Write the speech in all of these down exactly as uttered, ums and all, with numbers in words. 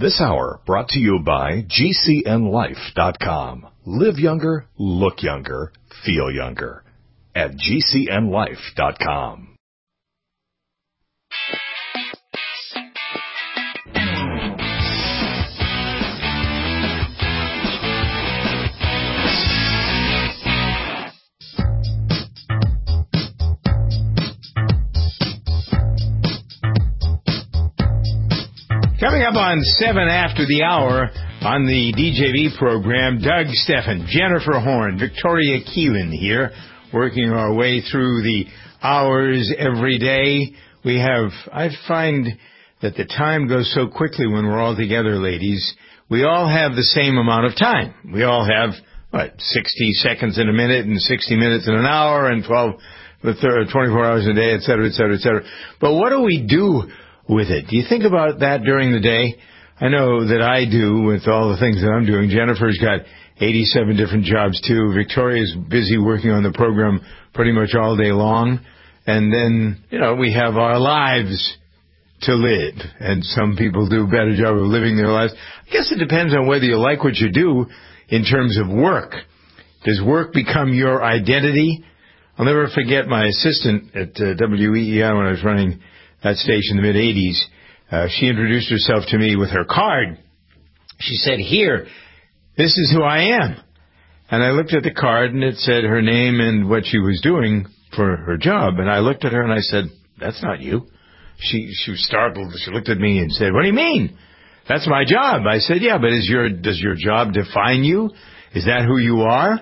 This hour brought to you by G C N life dot com. Live younger, look younger, feel younger at G C N life dot com. Coming up on seven after the hour on the D J V program, Doug Steffen, Jennifer Horn, Victoria Keelan here, working our way through the hours every day. We have, I find that the time goes so quickly when we're all together, ladies. We all have the same amount of time. We all have, what, sixty seconds in a minute and sixty minutes in an hour and twelve, twenty-four hours a day, et cetera, et cetera, et cetera. But what do we do with it? Do you think about that during the day? I know that I do with all the things that I'm doing. Jennifer's got eighty-seven different jobs too. Victoria's busy working on the program pretty much all day long. And then, you know, we have our lives to live. And some people do a better job of living their lives. I guess it depends on whether you like what you do in terms of work. Does work become your identity? I'll never forget my assistant at uh, W E E I when I was running that station in the mid-eighties. Uh, she introduced herself to me with her card. She said, "Here, this is who I am." And I looked at the card, and it said her name and what she was doing for her job. And I looked at her, and I said, "That's not you." She she was startled. She looked at me and said, "What do you mean? That's my job." I said, "Yeah, but is your does your job define you? Is that who you are?"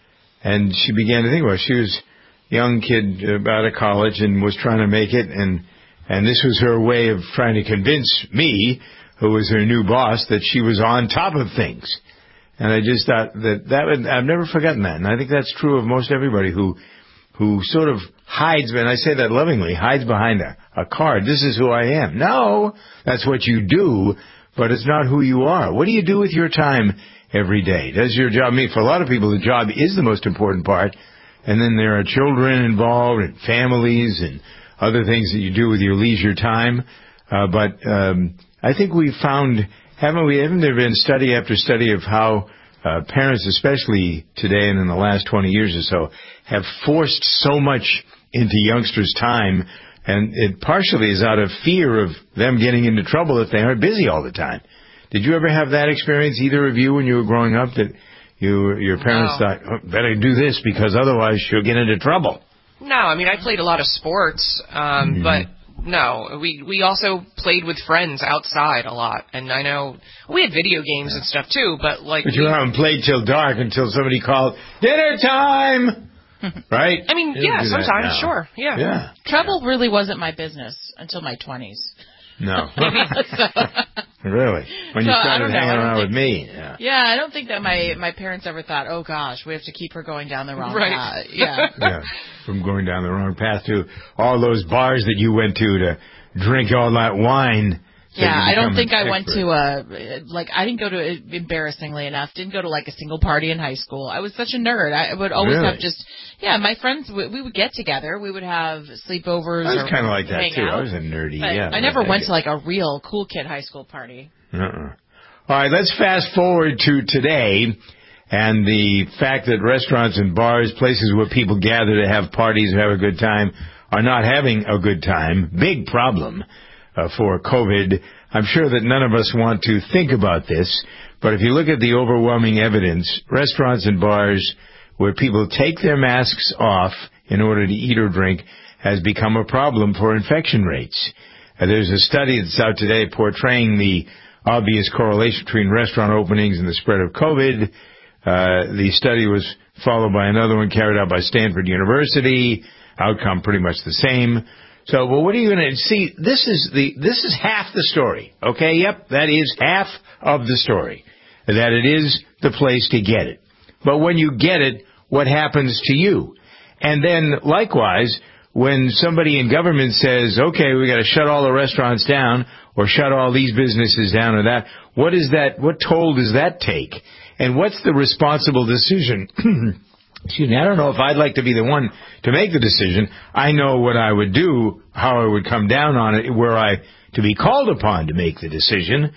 And she began to think about it. She was a young kid about to college and was trying to make it, and And this was her way of trying to convince me, who was her new boss, that she was on top of things. And I just thought that that would, I've never forgotten that. And I think that's true of most everybody who who sort of hides, and I say that lovingly, hides behind a, a card. This is who I am. No, that's what you do, but it's not who you are. What do you do with your time every day? Does your job, I mean, for a lot of people, the job is the most important part. And then there are children involved and families and other things that you do with your leisure time. Uh, but um, I think we've found, haven't we, haven't there been study after study of how uh, parents, especially today and in the last twenty years or so, have forced so much into youngsters' time, and it partially is out of fear of them getting into trouble if they aren't busy all the time. Did you ever have that experience, either of you, when you were growing up, that you, your parents no. thought, oh, better do this because otherwise she'll get into trouble? No, I mean, I played a lot of sports, um, mm-hmm. but no, we we also played with friends outside a lot, and I know we had video games yeah. and stuff too, but like... But you went out and played till dark until somebody called, dinner time! Right? I mean, yeah, sometimes, sure, yeah. yeah. Trouble really wasn't my business until my twenties. No. so, really? When you so, started hanging around think, with me. Yeah. yeah, I don't think that my, my parents ever thought, oh, gosh, we have to keep her going down the wrong right. path. Yeah. yeah. From going down the wrong path to all those bars that you went to to drink all that wine. Yeah, I don't think I went to a, like, I didn't go to, embarrassingly enough, didn't go to, like, a single party in high school. I was such a nerd. I would always really? have just, yeah, my friends, we, we would get together. We would have sleepovers. I was kind of like that, hang too. out. I was a nerdy, but yeah. I never went to, like, a real cool kid high school party. Uh-uh. All right, let's fast forward to today and the fact that restaurants and bars, places where people gather to have parties and have a good time, are not having a good time. Big problem uh, for COVID. I'm sure that none of us want to think about this, but if you look at the overwhelming evidence, restaurants and bars where people take their masks off in order to eat or drink has become a problem for infection rates. Uh, there's a study that's out today portraying the obvious correlation between restaurant openings and the spread of COVID. Uh, the study was followed by another one carried out by Stanford University. Outcome pretty much the same. So, well, what are you going to see? This is the this is half the story. Okay, yep, that is half of the story. That it is the place to get it. But when you get it, what happens to you? And then, likewise, when somebody in government says, okay, we got to shut all the restaurants down or shut all these businesses down or that, what is that? What toll does that take? And what's the responsible decision? Excuse me, I don't know if I'd like to be the one to make the decision. I know what I would do, how I would come down on it, were I to be called upon to make the decision.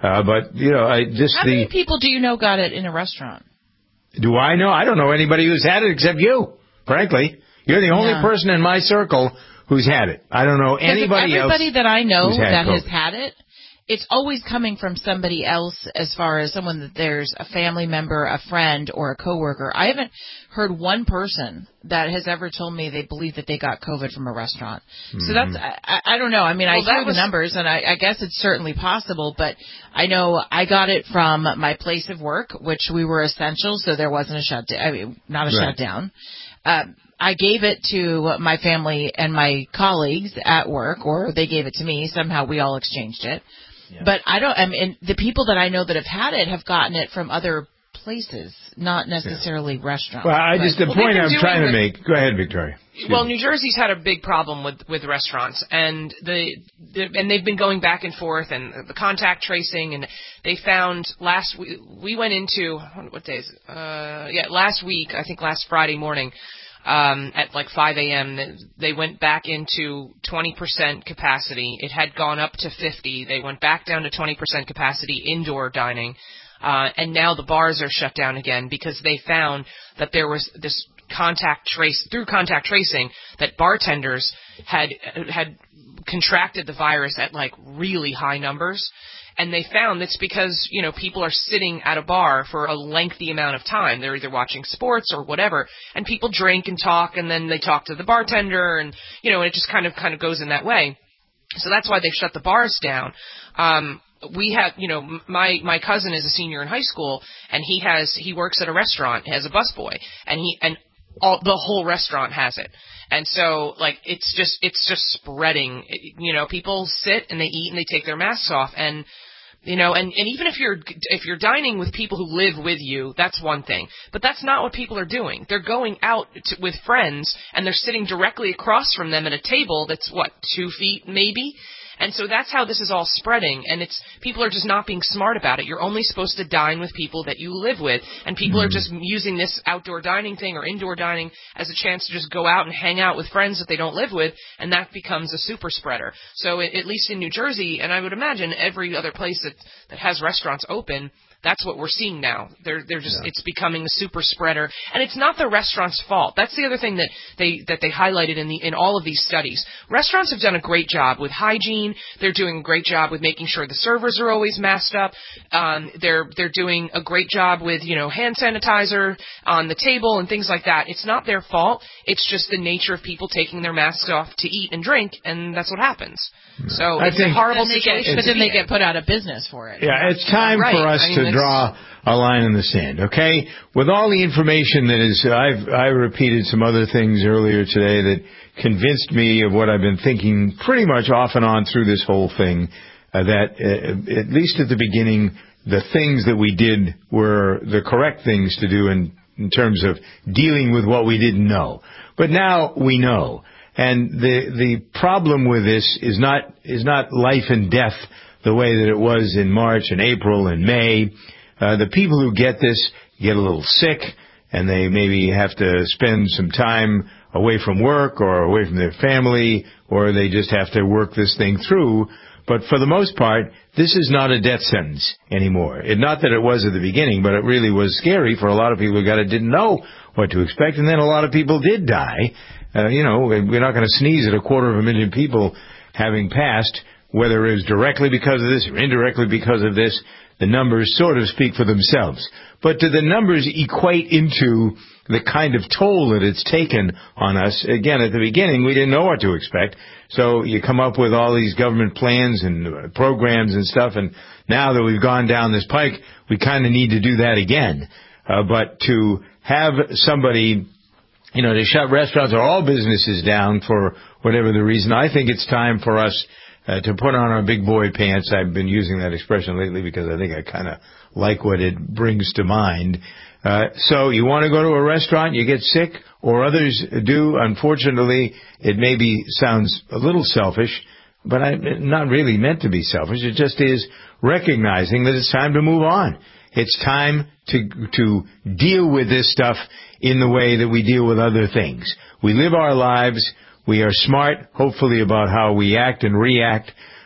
Uh, but, you know, I just How the... many people do you know got it in a restaurant? Do I know? I don't know anybody who's had it except you, frankly. You're the only Yeah. person in my circle who's had it. I don't know anybody else. Everybody that I know that COVID. has had it, it's always coming from somebody else as far as someone that there's a family member, a friend, or a coworker. I haven't heard one person that has ever told me they believe that they got COVID from a restaurant. Mm-hmm. So that's, I, I don't know. I mean, well, I hear was... the numbers, and I, I guess it's certainly possible, but I know I got it from my place of work, which we were essential, so there wasn't a shutdown. I mean, not a right. shutdown. Um, I gave it to my family and my colleagues at work, or they gave it to me. Somehow we all exchanged it. Yeah. But I don't, I mean, the people that I know that have had it have gotten it from other places, not necessarily yeah. restaurants. Well, I just, the well, point I'm trying to make, go ahead, Victoria. Excuse well, New Jersey's had a big problem with, with restaurants, and the, the and they've been going back and forth, and the contact tracing, and they found last week, we went into, what day is it? Uh, yeah, last week, I think last Friday morning, Um, at like five a.m., they went back into twenty percent capacity. It had gone up to fifty. They went back down to twenty percent capacity indoor dining. Uh, and now the bars are shut down again because they found that there was this contact trace, through contact tracing, that bartenders had, had contracted the virus at like really high numbers. And they found it's because, you know, people are sitting at a bar for a lengthy amount of time. They're either watching sports or whatever, and people drink and talk, and then they talk to the bartender, and, you know, it just kind of kind of goes in that way. So that's why they've shut the bars down. Um, we have, you know, my my cousin is a senior in high school, and he has he works at a restaurant as a busboy, and he and all the whole restaurant has it. And so, like, it's just it's just spreading. It, you know, people sit and they eat and they take their masks off, and you know, and, and even if you're if you're dining with people who live with you, that's one thing. But that's not what people are doing. They're going out to, with friends, and they're sitting directly across from them at a table that's what two feet maybe. And so that's how this is all spreading, and it's people are just not being smart about it. You're only supposed to dine with people that you live with, and people mm-hmm. are just using this outdoor dining thing or indoor dining as a chance to just go out and hang out with friends that they don't live with, and that becomes a super spreader. So it, at least in New Jersey, and I would imagine every other place that, that has restaurants open, that's what we're seeing now. They're they're just yeah. it's becoming a super spreader, and it's not the restaurant's fault. That's the other thing that they that they highlighted in the in all of these studies. Restaurants have done a great job with hygiene. They're doing a great job with making sure the servers are always masked up. Um, they're they're doing a great job with you know hand sanitizer on the table and things like that. It's not their fault. It's just the nature of people taking their masks off to eat and drink, and that's what happens. So I it's think a horrible get, situation. But then they get put out of business for it. Yeah, it's time right. for us I mean, to draw a line in the sand, okay? With all the information that is, I've I repeated some other things earlier today that convinced me of what I've been thinking pretty much off and on through this whole thing, uh, that uh, at least at the beginning, the things that we did were the correct things to do in, in terms of dealing with what we didn't know. But now we know. And the the problem with this is not is not life and death the way that it was in March and April and May. Uh, the people who get this get a little sick, and they maybe have to spend some time away from work or away from their family, or they just have to work this thing through. But for the most part, this is not a death sentence anymore. It, not that it was at the beginning, but it really was scary for a lot of people who got it, didn't know what to expect, and then a lot of people did die. Uh, you know, we're not going to sneeze at a quarter of a million people having passed, whether it was directly because of this or indirectly because of this. The numbers sort of speak for themselves. But do the numbers equate into the kind of toll that it's taken on us? Again, at the beginning, we didn't know what to expect. So you come up with all these government plans and programs and stuff, and now that we've gone down this pike, we kind of need to do that again. Uh, but to have somebody, you know, to shut restaurants or all businesses down for whatever the reason, I think it's time for us Uh, to put on our big boy pants. I've been using that expression lately because I think I kind of like what it brings to mind. Uh, so you want to go to a restaurant, you get sick, or others do. Unfortunately, it maybe sounds a little selfish, but I'm not really meant to be selfish. It just is recognizing that it's time to move on. It's time to to deal with this stuff in the way that we deal with other things. We live our lives. We are smart, hopefully, about how we act and react,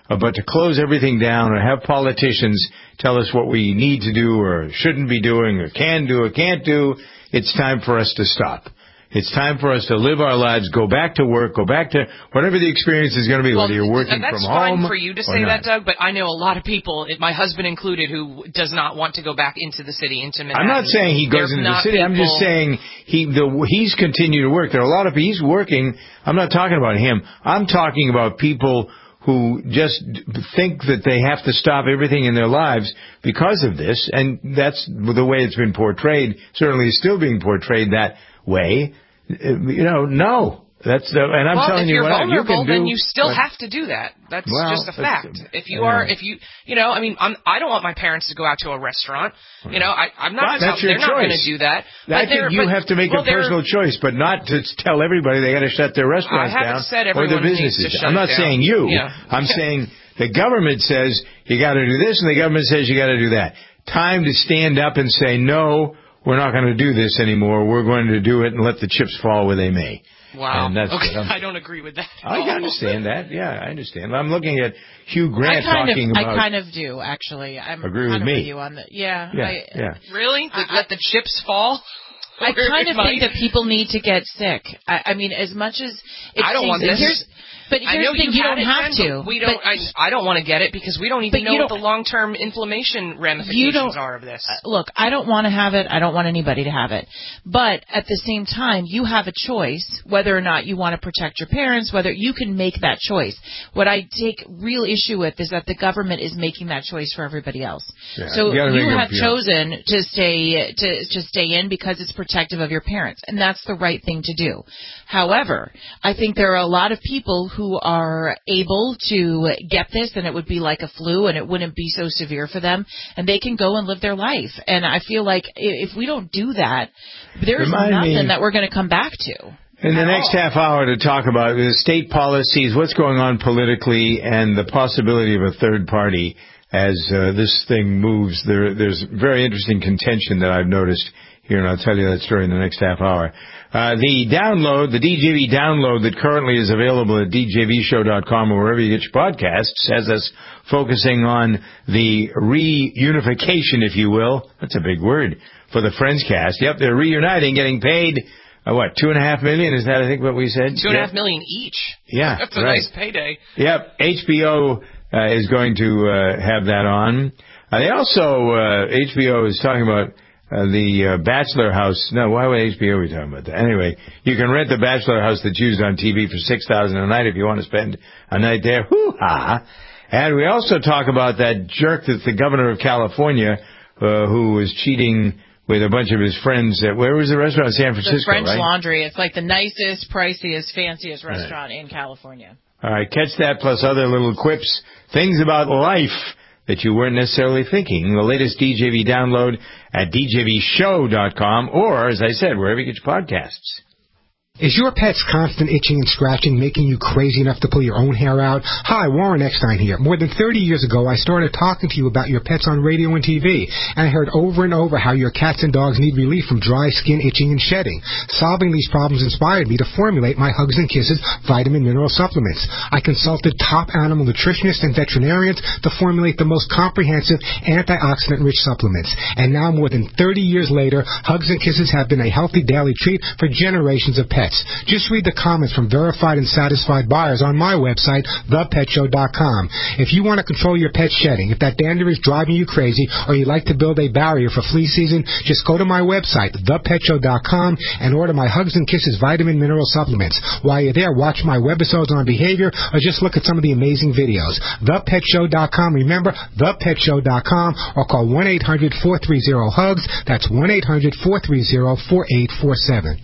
Uh, but to close everything down or have politicians tell us what we need to do or shouldn't be doing or can do or can't do, it's time for us to stop. It's time for us to live our lives, go back to work, go back to whatever the experience is going to be, well, whether you're working that's from home. That's fine for you to say not. that, Doug, but I know a lot of people, my husband included, who does not want to go back into the city, into Manhattan. I'm not saying he goes They're into the city. People... I'm just saying he the, he's continued to work. There are a lot of he's working. I'm not talking about him. I'm talking about people who just think that they have to stop everything in their lives because of this, and that's the way it's been portrayed. Certainly, it's still being portrayed that way. You know, no. That's the, and I'm well, telling you what vulnerable, you can do. Then you still but, have to do that. That's well, just a fact. If you yeah. are, if you, you know, I mean, I'm, I don't want my parents to go out to a restaurant. You know, I, I'm not. Well, that's your they're choice. not going to do that. I think you but, have to make well, a personal choice, but not to tell everybody they got to shut their restaurants I haven't down said or their everyone needs businesses. to shut I'm not down. saying you. Yeah. I'm saying the government says you got to do this, and the government says you got to do that. Time to stand up and say no. We're not going to do this anymore. We're going to do it and let the chips fall where they may. Wow. And that's okay. I don't agree with that. I understand that. Yeah, I understand. I'm looking at Hugh Grant I kind talking of, about. I kind of do, actually. I'm agree kind with of me. with you on the, yeah. Yeah, I, yeah. Really? I, Let the chips fall? I kind of think that people need to get sick. I, I mean, as much as it I don't seems, want this. Here's, but here's I know the thing: you, you don't it, have Ken, to. We don't. But, I, I don't want to get it because we don't even know what the long-term inflammation ramifications are of this. Uh, look, I don't want to have it. I don't want anybody to have it. But at the same time, you have a choice whether or not you want to protect your parents. Whether you can make that choice. What I take real issue with is that the government is making that choice for everybody else. Yeah, so you, you have them, chosen yeah. to stay to to stay in because it's protective of your parents, and that's the right thing to do. However, I think there are a lot of people who are able to get this, and it would be like a flu, and it wouldn't be so severe for them, and they can go and live their life. And I feel like if we don't do that, there's Remind nothing me, that we're going to come back to. In the next all. half hour to talk about the state policies, what's going on politically, and the possibility of a third party as uh, this thing moves. There, there's very interesting contention that I've noticed here, and I'll tell you that story in the next half hour. Uh, the download, the D J V download that currently is available at d j v show dot com or wherever you get your podcasts has us focusing on the reunification, if you will. That's a big word for the Friendscast. Yep, they're reuniting, getting paid, uh, what, two and a half million? Is that, I think, what we said? Two and yep. a half million each. Yeah, That's a right. nice payday. Yep, H B O uh, is going to uh, have that on. Uh, they also, uh, H B O is talking about Uh, the uh, Bachelor House. No, why would H B O be talking about that? Anyway, you can rent the Bachelor House that's used on T V for six thousand dollars a night if you want to spend a night there. Hoo-ha! And we also talk about that jerk that's the governor of California uh, who was cheating with a bunch of his friends. At, where was the restaurant? San Francisco, the French right? Laundry. It's like the nicest, priciest, fanciest restaurant right. in California. All right, catch that plus other little quips, things about life that you weren't necessarily thinking. The latest D J V download at d j v show dot com or, as I said, wherever you get your podcasts. Is your pet's constant itching and scratching making you crazy enough to pull your own hair out? Hi, Warren Eckstein here. More than thirty years ago, I started talking to you about your pets on radio and T V, and I heard over and over how your cats and dogs need relief from dry skin, itching, and shedding. Solving these problems inspired me to formulate my Hugs and Kisses vitamin mineral supplements. I consulted top animal nutritionists and veterinarians to formulate the most comprehensive antioxidant-rich supplements. And now, more than thirty years later, Hugs and Kisses have been a healthy daily treat for generations of pets. Just read the comments from verified and satisfied buyers on my website, the pet show dot com. If you want to control your pet's shedding, if that dander is driving you crazy, or you'd like to build a barrier for flea season, just go to my website, the pet show dot com, and order my Hugs and Kisses vitamin mineral supplements. While you're there, watch my webisodes on behavior, or just look at some of the amazing videos. the pet show dot com. Remember, the pet show dot com, or call one eight hundred four three zero hugs. That's one eight hundred four three zero four eight four seven.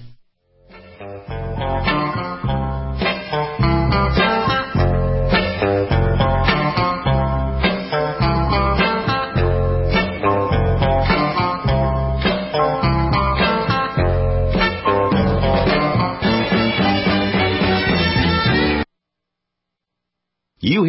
You hear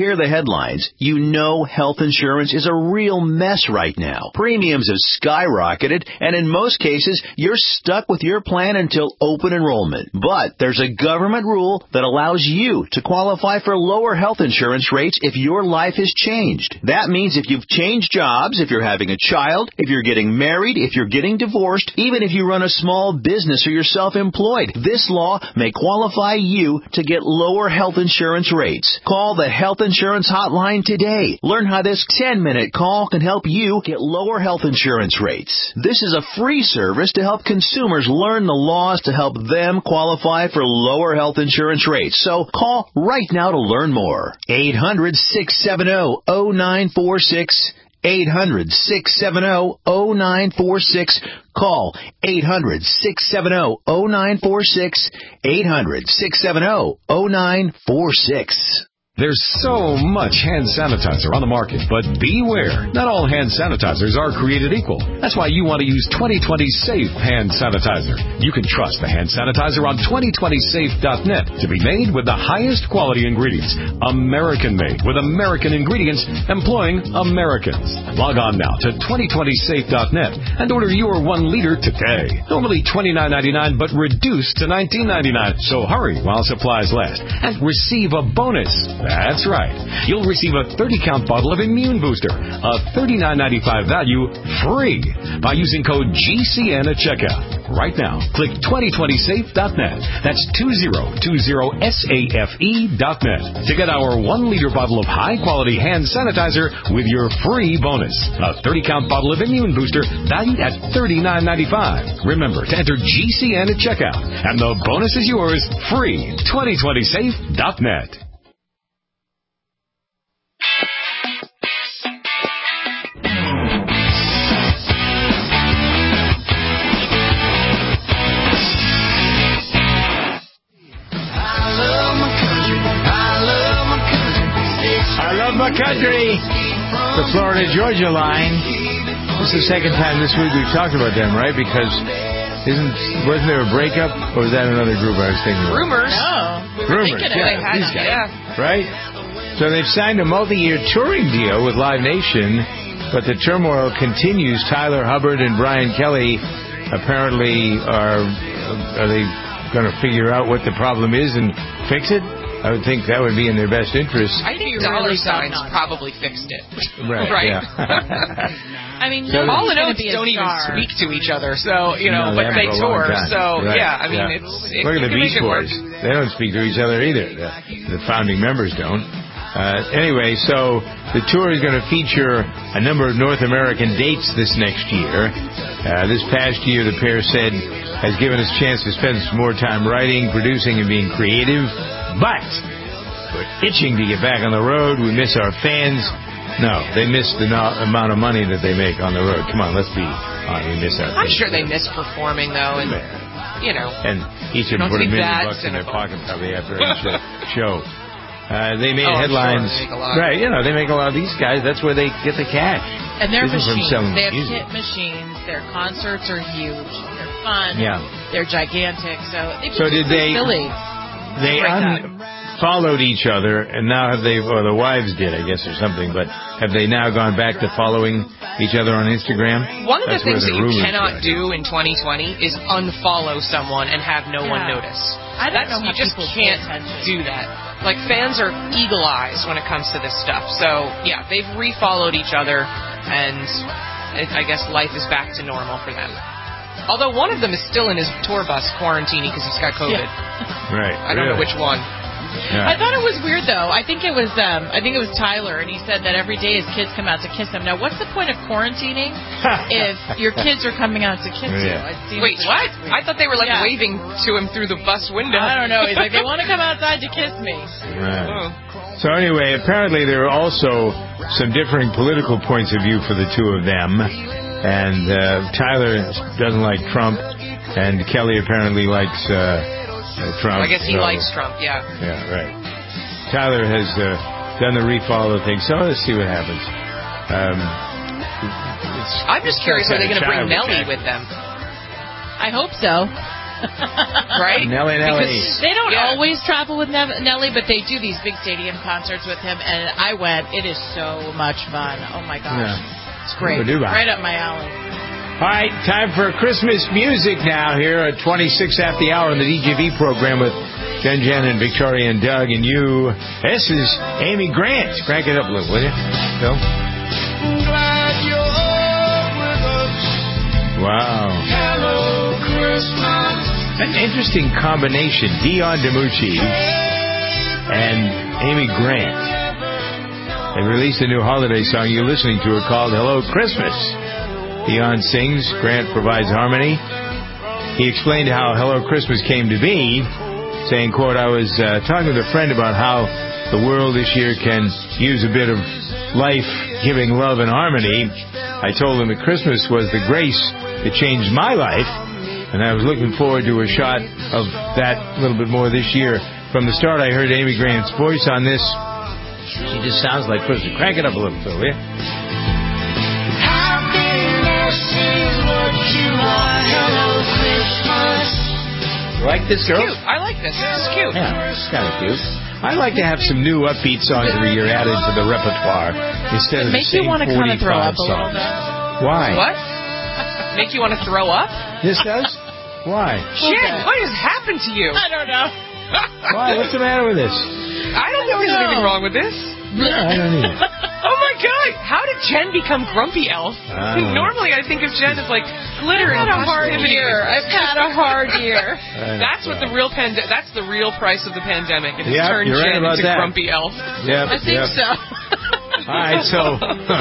hear the headlines, you know health insurance is a real mess right now. Premiums have skyrocketed, and in most cases, you're stuck with your plan until open enrollment. But there's a government rule that allows you to qualify for lower health insurance rates if your life has changed. That means if you've changed jobs, if you're having a child, if you're getting married, if you're getting divorced, even if you run a small business or you're self-employed, this law may qualify you to get lower health insurance rates. Call the Health Insurance Hotline today. Learn how this ten-minute call can help you get lower health insurance rates. This is a free service to help consumers learn the laws to help them qualify for lower health insurance rates. So call right now to learn more. eight hundred, six seven zero, zero nine four six. eight hundred, six seven zero, zero nine four six. Call eight hundred, six seven zero, zero nine four six. eight hundred, six seven zero, zero nine four six. There's so much hand sanitizer on the market, but beware. Not all hand sanitizers are created equal. That's why you want to use twenty twenty Safe Hand Sanitizer. You can trust the hand sanitizer on twenty twenty safe dot net to be made with the highest quality ingredients. American-made with American ingredients employing Americans. Log on now to twenty twenty safe dot net and order your one liter today. Normally twenty-nine ninety-nine, but reduced to nineteen ninety-nine. So hurry while supplies last and receive a bonus. That's right. You'll receive a thirty count bottle of Immune Booster, a thirty-nine ninety-five value, free by using code G C N at checkout. Right now, click twenty twenty safe dot net. That's two thousand twenty safe dot net to get our one liter bottle of high-quality hand sanitizer with your free bonus. A thirty count bottle of Immune Booster valued at thirty-nine ninety-five. Remember to enter G C N at checkout, and the bonus is yours free. twenty twenty safe dot net. My country, the Florida Georgia line. This is the second time this week we've talked about them, right? Because isn't wasn't there a breakup, or was that another group I was thinking of? Rumors. No. Rumors. Yeah, had, these guys, yeah. right? So they've signed a multi-year touring deal with Live Nation, but the turmoil continues. Tyler Hubbard and Brian Kelly apparently are are they going to figure out what the problem is and fix it? I would think that would be in their best interest. I think dollar really signs probably fixed it. Right. right. Yeah. I mean, so Hall and Oates don't even speak to each other, so you know, no, but they tour. So right. yeah, I mean, yeah. it's it, look at the Beach Boys. They don't speak to each other either. The, the founding members don't. Uh, anyway, so the tour is going to feature a number of North American dates this next year. Uh, this past year, the pair said, has given us a chance to spend some more time writing, producing, and being creative. But we're itching to get back on the road. We miss our fans. No, they miss the no- amount of money that they make on the road. Come on, let's be honest. We miss our I'm fans. sure they miss performing, though, and, you know. And each of them put a million bucks in their pocket probably after each show. Uh, they made oh, headlines. Sure they make a lot. Right, you know, they make a lot of these guys. That's where they get the cash. And they're this machines. They have music. hit machines. Their concerts are huge. They're fun. Yeah. They're gigantic. So, so did they... Silly. They un- followed each other, and now have they, or the wives did, I guess, or something, but have they now gone back to following each other on Instagram? One of That's the things the that you are. cannot do in twenty twenty is unfollow someone and have no yeah. one notice. I don't That's, know how you just people can't do that. Like, fans are eagle eyes when it comes to this stuff. So, yeah, they've refollowed each other, and it, I guess life is back to normal for them. Although one of them is still in his tour bus quarantining because he's got COVID. Yeah. Right. I don't really? know which one. Yeah. I thought it was weird though. I think it was um I think it was Tyler, and he said that every day his kids come out to kiss him. Now, what's the point of quarantining if your kids are coming out to kiss yeah. you? Wait, what? Weird. I thought they were like yeah. waving to him through the bus window. I don't know. He's like, they want to come outside to kiss me. Right. Oh. So anyway, apparently there are also some differing political points of view for the two of them. And uh, Tyler doesn't like Trump, and Kelly apparently likes uh, uh, Trump. I guess he so, likes Trump, yeah. Yeah, right. Tyler has uh, done the refollow thing, so let's see what happens. Um, I'm just curious, are they going to bring Nelly with them? I hope so. right? Nelly, Nelly. Because they don't Yeah. always travel with Nev- Nelly, but they do these big stadium concerts with him, and I went. It is so much fun. Oh, my gosh. Yeah. It's great. Right up my alley. All right, time for Christmas music now here at twenty-six after the hour on the D J V program with Jen, Jen, and Victoria and Doug and you. This is Amy Grant. Crank it up a little, will you, Phil? Wow. Hello, Christmas. An interesting combination, Dion DiMucci and Amy Grant. They released a new holiday song you're listening to it called Hello Christmas. Dion sings, Grant provides harmony. He explained how Hello Christmas came to be, saying, quote, I was uh, talking with a friend about how the world this year can use a bit of life, giving love and harmony. I told him that Christmas was the grace that changed my life, and I was looking forward to a shot of that a little bit more this year. From the start, I heard Amy Grant's voice on this. She just sounds like Christmas. Crank it up a little, Phil, will you? You like this, girl? Cute. I like this. This is cute. Yeah, it's kind of cute. I like to have some new upbeat songs every year added to the repertoire instead of the Make you same want to kind of throw forty-five up a little songs. bit. Why? What? Make you want to throw up? This does? Why? Jen, what has happened to you? I don't know. Why? What's the matter with this? I don't think there's anything wrong with this. Yeah, I don't either. Oh my God! How did Jen become Grumpy Elf? I don't know. Normally, I think of Jen as like glitter I've and had a hard positivity. year. I've had a hard year. That's what the real pand- That's the real price of the pandemic. It has Yep, turned you're right Jen about into that. Grumpy Elf. Yep, I think yep. so. All right, so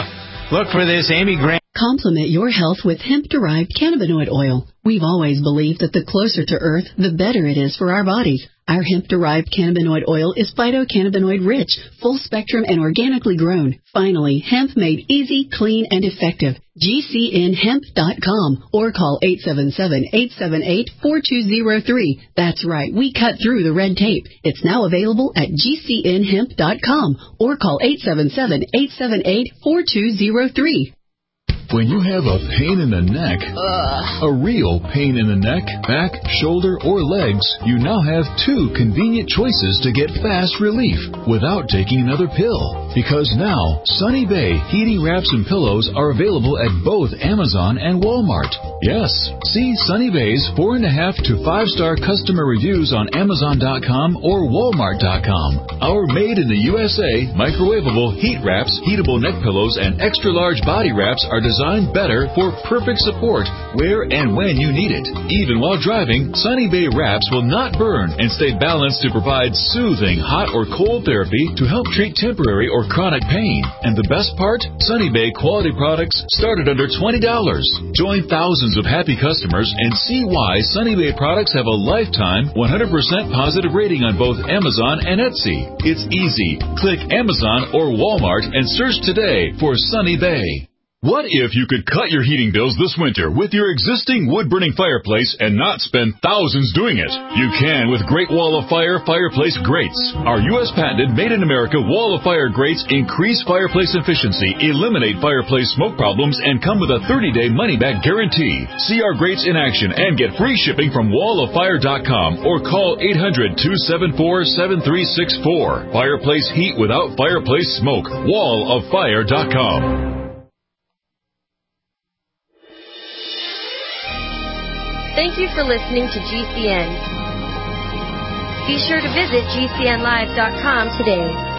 look for this, Amy Grant. Complement your health with hemp-derived cannabinoid oil. We've always believed that the closer to Earth, the better it is for our bodies. Our hemp-derived cannabinoid oil is phytocannabinoid-rich, full-spectrum, and organically grown. Finally, hemp made easy, clean, and effective. G C N hemp dot com or call eight seven seven, eight seven eight, four two zero three. That's right, we cut through the red tape. It's now available at G C N hemp dot com or call eight seven seven, eight seven eight, four two zero three. When you have a pain in the neck, Ugh. a real pain in the neck, back, shoulder, or legs, you now have two convenient choices to get fast relief without taking another pill. Because now, Sunny Bay heating wraps and pillows are available at both Amazon and Walmart. Yes, see Sunny Bay's four and a half to five star customer reviews on Amazon dot com or Walmart dot com. Our made in the U S A microwavable heat wraps, heatable neck pillows, and extra large body wraps are designed better for perfect support where and when you need it. Even while driving, Sunny Bay wraps will not burn and stay balanced to provide soothing hot or cold therapy to help treat temporary or chronic pain. And the best part? Sunny Bay quality products start at under twenty dollars. Join thousands of happy customers and see why Sunny Bay products have a lifetime one hundred percent positive rating on both Amazon and Etsy. It's easy. Click Amazon or Walmart and search today for Sunny Bay. What if you could cut your heating bills this winter with your existing wood-burning fireplace and not spend thousands doing it? You can with Great Wall of Fire fireplace grates. Our U S patented made-in-America Wall of Fire grates increase fireplace efficiency, eliminate fireplace smoke problems, and come with a thirty day money-back guarantee. See our grates in action and get free shipping from wall of fire dot com or call eight hundred, two seven four, seven three six four. Fireplace heat without fireplace smoke. wall of fire dot com. Thank you for listening to G C N. Be sure to visit G C N live dot com today.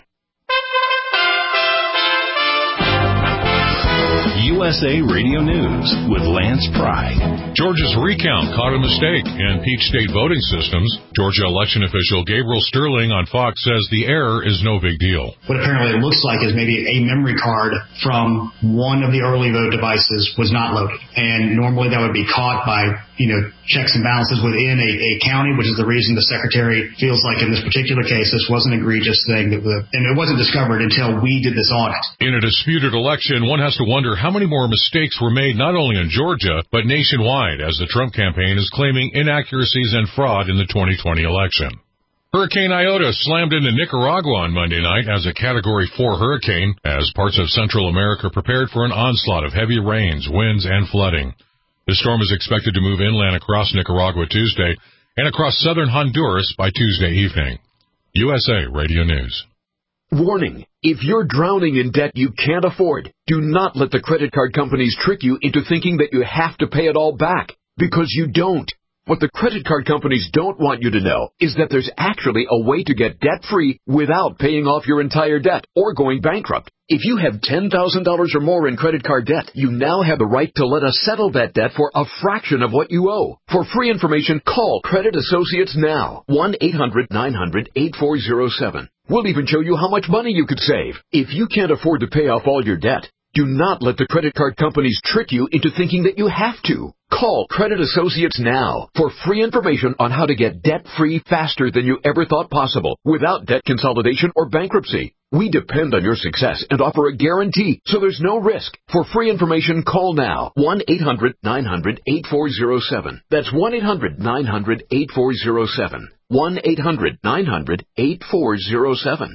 U S A Radio News with Lance Pride. Georgia's recount caught a mistake in Peach State voting systems. Georgia election official Gabriel Sterling on Fox says the error is no big deal. What apparently it looks like is maybe a memory card from one of the early vote devices was not loaded. And normally that would be caught by, you know, checks and balances within a, a county, which is the reason the secretary feels like in this particular case this was an egregious thing. That the, and it wasn't discovered until we did this audit. In a disputed election, one has to wonder how many more mistakes were made not only in Georgia, but nationwide as the Trump campaign is claiming inaccuracies and fraud in the twenty twenty election. Hurricane Iota slammed into Nicaragua on Monday night as a Category four hurricane as parts of Central America prepared for an onslaught of heavy rains, winds, and flooding. The storm is expected to move inland across Nicaragua Tuesday and across southern Honduras by Tuesday evening. U S A Radio News. Warning. If you're drowning in debt you can't afford, do not let the credit card companies trick you into thinking that you have to pay it all back, because you don't. What the credit card companies don't want you to know is that there's actually a way to get debt-free without paying off your entire debt or going bankrupt. If you have ten thousand dollars or more in credit card debt, you now have the right to let us settle that debt for a fraction of what you owe. For free information, call Credit Associates now. one eight hundred nine hundred eight four zero seven. We'll even show you how much money you could save. If you can't afford to pay off all your debt, do not let the credit card companies trick you into thinking that you have to. Call Credit Associates now for free information on how to get debt-free faster than you ever thought possible without debt consolidation or bankruptcy. We depend on your success and offer a guarantee, so there's no risk. For free information, call now. one eight hundred nine hundred eight four zero seven. That's one eight hundred nine hundred eight four zero seven. one eight hundred nine hundred eight four zero seven.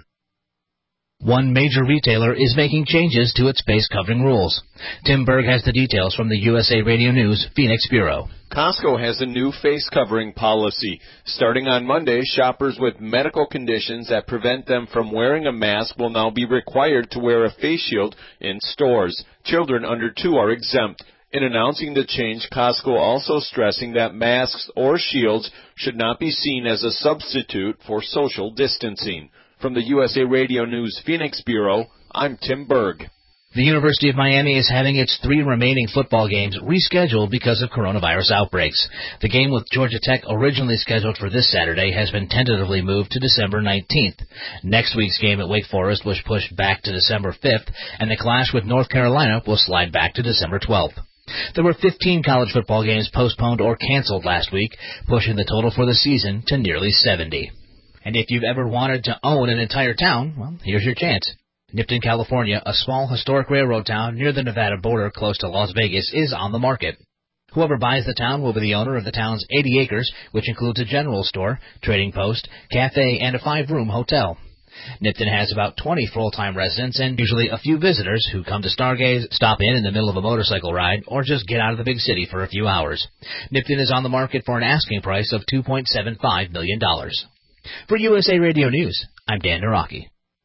One major retailer is making changes to its face covering rules. Tim Berg has the details from the U S A Radio News Phoenix Bureau. Costco has a new face covering policy. Starting on Monday, shoppers with medical conditions that prevent them from wearing a mask will now be required to wear a face shield in stores. Children under two are exempt. In announcing the change, Costco also stressing that masks or shields should not be seen as a substitute for social distancing. From the U S A Radio News Phoenix Bureau, I'm Tim Berg. The University of Miami is having its three remaining football games rescheduled because of coronavirus outbreaks. The game with Georgia Tech, originally scheduled for this Saturday, has been tentatively moved to December nineteenth. Next week's game at Wake Forest was pushed back to December fifth, and the clash with North Carolina will slide back to December twelfth. There were fifteen college football games postponed or canceled last week, pushing the total for the season to nearly seventy. And if you've ever wanted to own an entire town, well, here's your chance. Nipton, California, a small historic railroad town near the Nevada border close to Las Vegas, is on the market. Whoever buys the town will be the owner of the town's eighty acres, which includes a general store, trading post, cafe, and a five-room hotel. Nipton has about twenty full-time residents and usually a few visitors who come to stargaze, stop in in the middle of a motorcycle ride, or just get out of the big city for a few hours. Nipton is on the market for an asking price of two point seven five million dollars. For U S A Radio News, I'm Dan Naraki.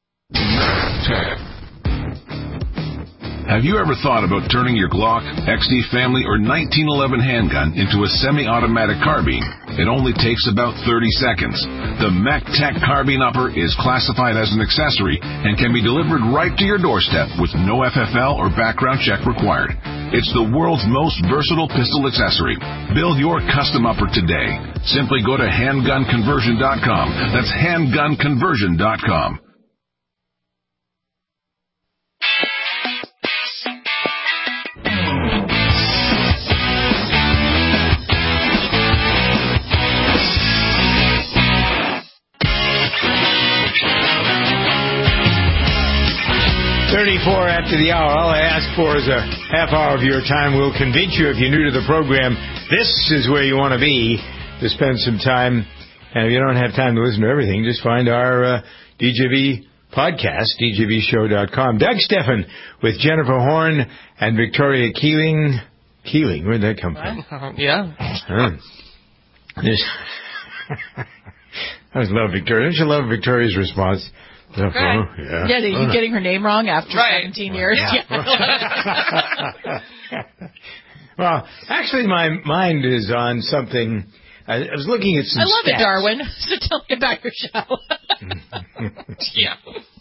Have you ever thought about turning your Glock, X D Family, or nineteen eleven handgun into a semi-automatic carbine? It only takes about thirty seconds. The MacTac Carbine Upper is classified as an accessory and can be delivered right to your doorstep with no F F L or background check required. It's the world's most versatile pistol accessory. Build your custom upper today. Simply go to handgun conversion dot com. That's handgun conversion dot com. thirty-four after the hour. All I ask for is a half hour of your time. We'll convince you, if you're new to the program, this is where you want to be to spend some time. And if you don't have time to listen to everything, just find our uh, D J V podcast, D J V show dot com. Doug Steffen with Jennifer Horn and Victoria Keeling. Keeling, where'd that come from? Uh, yeah. Huh. I always love Victoria. Don't you love Victoria's response? Okay. Oh, yeah. Yeah, you uh. getting her name wrong after right. seventeen years. Yeah. Well, actually, my mind is on something. I, I was looking at some I love stats. it, Darwin. So tell me about your show. Yeah.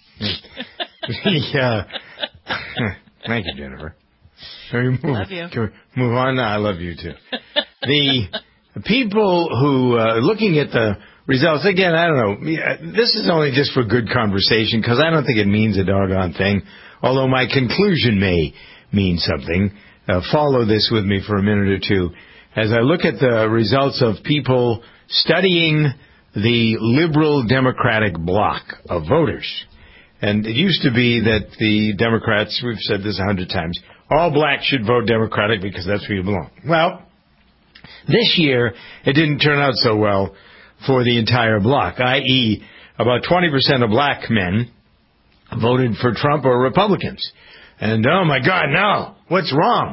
Yeah. Thank you, Jennifer. Can we move, Love you. Can we move on? I love you, too. The people who, uh, looking at the results, again, I don't know, this is only just for good conversation, because I don't think it means a doggone thing, although my conclusion may mean something. Uh, follow this with me for a minute or two. As I look at the results of people studying the liberal Democratic bloc of voters, and it used to be that the Democrats, we've said this a hundred times, all blacks should vote Democratic because that's where you belong. Well, this year, it didn't turn out so well for the entire bloc, that is, about twenty percent of black men voted for Trump or Republicans. And, oh, my God, no. What's wrong?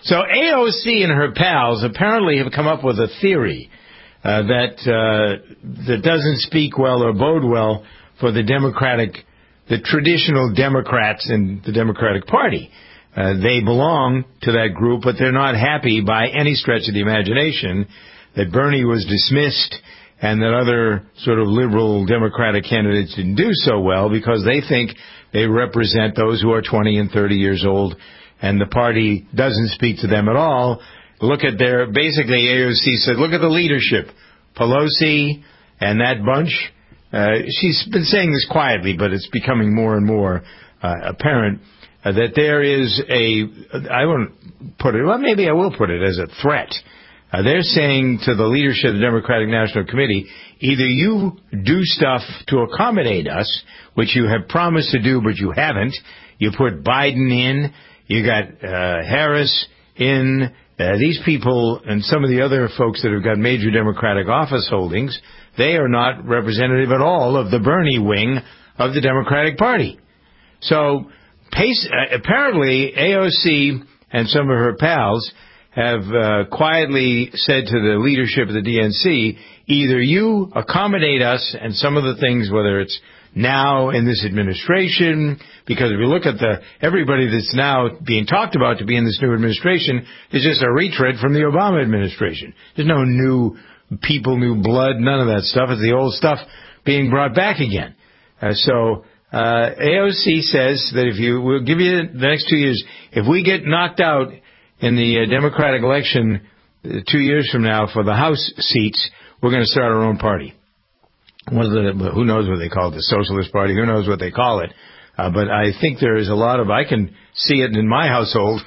So A O C and her pals apparently have come up with a theory uh, that uh, that doesn't speak well or bode well for the Democratic, the traditional Democrats in the Democratic Party. Uh, they belong to that group, but they're not happy by any stretch of the imagination that Bernie was dismissed and that other sort of liberal Democratic candidates didn't do so well, because they think they represent those who are twenty and thirty years old, and the party doesn't speak to them at all. Look at their, basically A O C said, look at the leadership. Pelosi and that bunch. Uh, she's been saying this quietly, but it's becoming more and more uh, apparent uh, that there is a, I won't put it, well, maybe I will put it as a threat. Uh, they're saying to the leadership of the Democratic National Committee, either you do stuff to accommodate us, which you have promised to do, but you haven't. You put Biden in. You got uh, Harris in. Uh, these people and some of the other folks that have got major Democratic office holdings, they are not representative at all of the Bernie wing of the Democratic Party. So pace, uh, apparently A O C and some of her pals have uh, quietly said to the leadership of the D N C, either you accommodate us and some of the things, whether it's now in this administration, because if you look at the everybody that's now being talked about to be in this new administration is just a retread from the Obama administration. There's no new people, new blood, none of that stuff. It's the old stuff being brought back again. Uh, so uh, A O C says that if you, we'll give you the next two years, if we get knocked out in the uh, Democratic election uh, two years from now for the House seats, we're going to start our own party. One of the, who knows what they call it, the Socialist Party, who knows what they call it. Uh, but I think there is a lot of, I can see it in my household,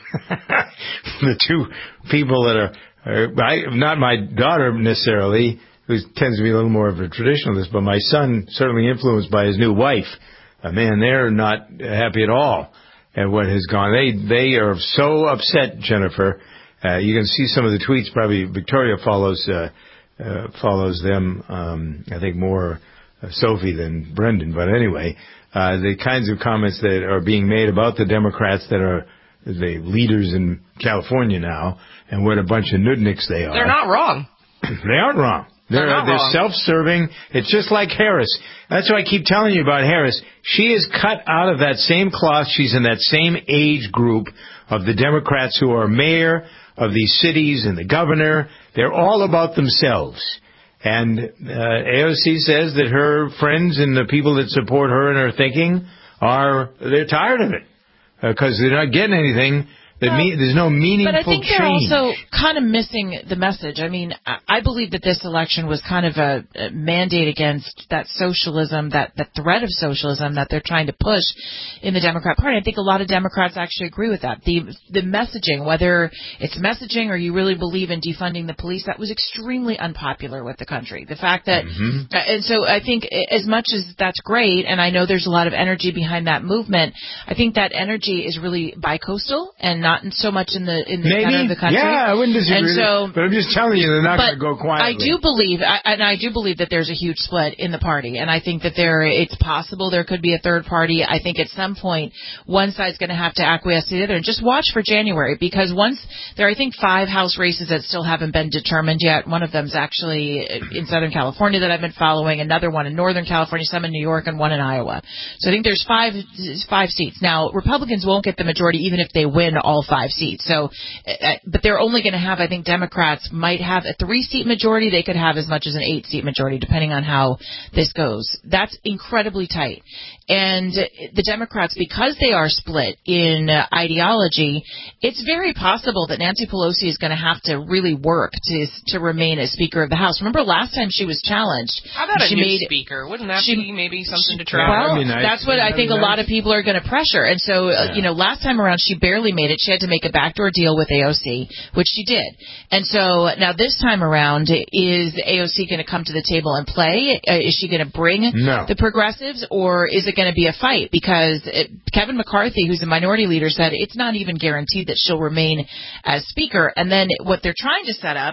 the two people that are, are I, not my daughter necessarily, who tends to be a little more of a traditionalist, but my son, certainly influenced by his new wife. Uh, man, they're not happy at all at what has gone. They they are so upset, Jennifer. Uh, you can see some of the tweets. Probably Victoria follows uh, uh, follows them. Um, I think more uh, Sophie than Brendan. But anyway, uh, the kinds of comments that are being made about the Democrats that are the leaders in California now, and what a bunch of nudniks they are. They're not wrong. They aren't wrong. They're, they're, they're self-serving. It's just like Harris. That's why I keep telling you about Harris. She is cut out of that same cloth. She's in that same age group of the Democrats who are mayor of these cities and the governor. They're all about themselves. And uh, A O C says that her friends and the people that support her and her thinking are, they're tired of it because uh, they're not getting anything. Well, me- there's no meaningful change. But I think they're change. also kind of missing the message. I mean, I believe that this election was kind of a, a mandate against that socialism, that, that threat of socialism that they're trying to push in the Democrat Party. I think a lot of Democrats actually agree with that. The the messaging, whether it's messaging or you really believe in defunding the police, that was extremely unpopular with the country. The fact that, mm-hmm. uh, and so I think as much as that's great, and I know there's a lot of energy behind that movement, I think that energy is really bicoastal and not so much in the in the Maybe. center of the country. Yeah, I wouldn't disagree. And so, but I'm just telling you, they're not going to go quietly. I do believe, I, and I do believe that there's a huge split in the party, and I think that there, it's possible there could be a third party. I think at some point one side's going to have to acquiesce to the other. And just watch for January, because once there are, I think, five House races that still haven't been determined yet. One of them's actually in Southern California that I've been following. Another one in Northern California, some in New York, and one in Iowa. So I think there's five five seats. Now Republicans won't get the majority even if they win all five seats. So, but they're only going to have, I think Democrats might have a three-seat majority. They could have as much as an eight-seat majority, depending on how this goes. That's incredibly tight. And the Democrats, because they are split in uh, ideology, it's very possible that Nancy Pelosi is going to have to really work to to remain as Speaker of the House. Remember last time she was challenged? How about she a new made, speaker? Wouldn't that she, be maybe something to try? Well, I mean, that's what I think a lot of people are going to pressure. And so, uh, yeah. you know, last time around she barely made it. She had to make a backdoor deal with A O C, which she did. And so now this time around, is A O C going to come to the table and play? Uh, is she going to bring no. the progressives, or is it going to be a fight? Because it, Kevin McCarthy, who's a minority leader, said it's not even guaranteed that she'll remain as Speaker. And then what they're trying to set up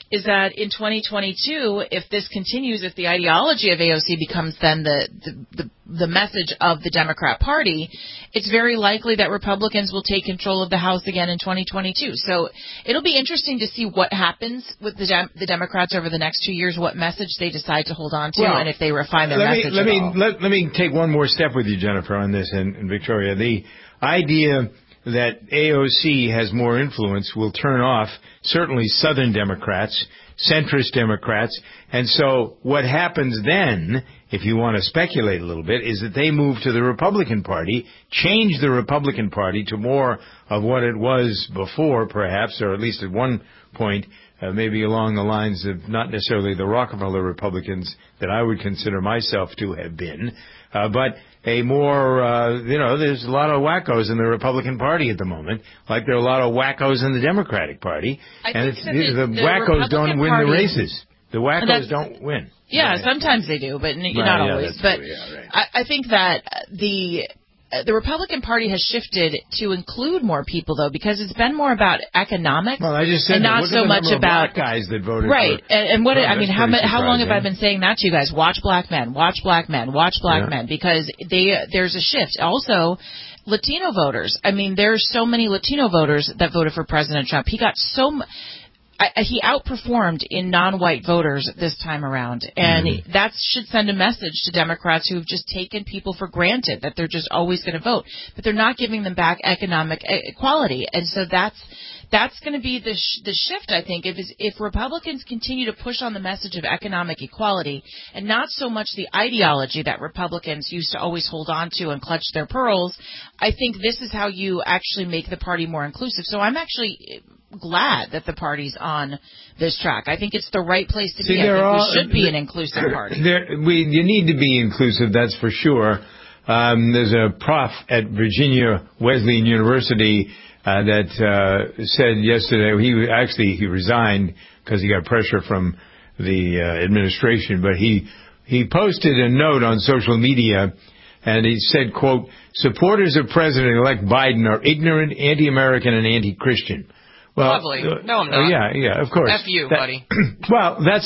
is that in twenty twenty-two, if this continues, if the ideology of A O C becomes then the, the, the, the message of the Democrat Party, it's very likely that Republicans will take control of the House again in twenty twenty-two. So it'll be interesting to see what happens with the, Dem- the Democrats over the next two years, what message they decide to hold on to, well, and if they refine their let message me, let at me, all. Let, let me take one more step with you, Jennifer, on this, and, and Victoria. The idea that A O C has more influence will turn off certainly Southern Democrats, centrist Democrats, and so what happens then, if you want to speculate a little bit, is that they move to the Republican Party, change the Republican Party to more of what it was before, perhaps, or at least at one point, uh, maybe along the lines of not necessarily the Rockefeller Republicans that I would consider myself to have been, uh, but a more, uh, you know, there's a lot of wackos in the Republican Party at the moment, like there are a lot of wackos in the Democratic Party, I and think it's, that the, the, the wackos Republican don't win Party, the races. The wackos don't win. Yeah, Right. sometimes they do, but n- Right, not yeah, always. that's But true, yeah, right. I, I think that the uh, the Republican Party has shifted to include more people, though, because it's been more about economics Well, I just said and that. not Look so at the much number of about black guys that voted right. for And, and what Trump. I mean, That's how pretty ma- how long have I surprising. been saying that to you guys? Watch black men, watch black men, watch black Yeah. men, because they there's a shift. Also, Latino voters. I mean, there's so many Latino voters that voted for President Trump. He got so much. I, he outperformed in non-white voters this time around, and Mm-hmm. that should send a message to Democrats who've just taken people for granted that they're just always going to vote, but they're not giving them back economic equality, and so that's that's going to be the sh- the shift. I think if if Republicans continue to push on the message of economic equality and not so much the ideology that Republicans used to always hold on to and clutch their pearls, I think this is how you actually make the party more inclusive. So I'm actually glad that the party's on this track. I think it's the right place to See, be. I think there we are- should be an inclusive party. There, we, you need to be inclusive, that's for sure. Um, there's a prof at Virginia Wesleyan University uh, that uh, said yesterday, he actually he resigned because he got pressure from the uh, administration, but he he posted a note on social media, and he said, quote, "Supporters of President-elect Biden are ignorant, anti-American, and anti-Christian." Well, Lovely. No, I'm uh, not. yeah, yeah, of course. F you, That- buddy. Well, that's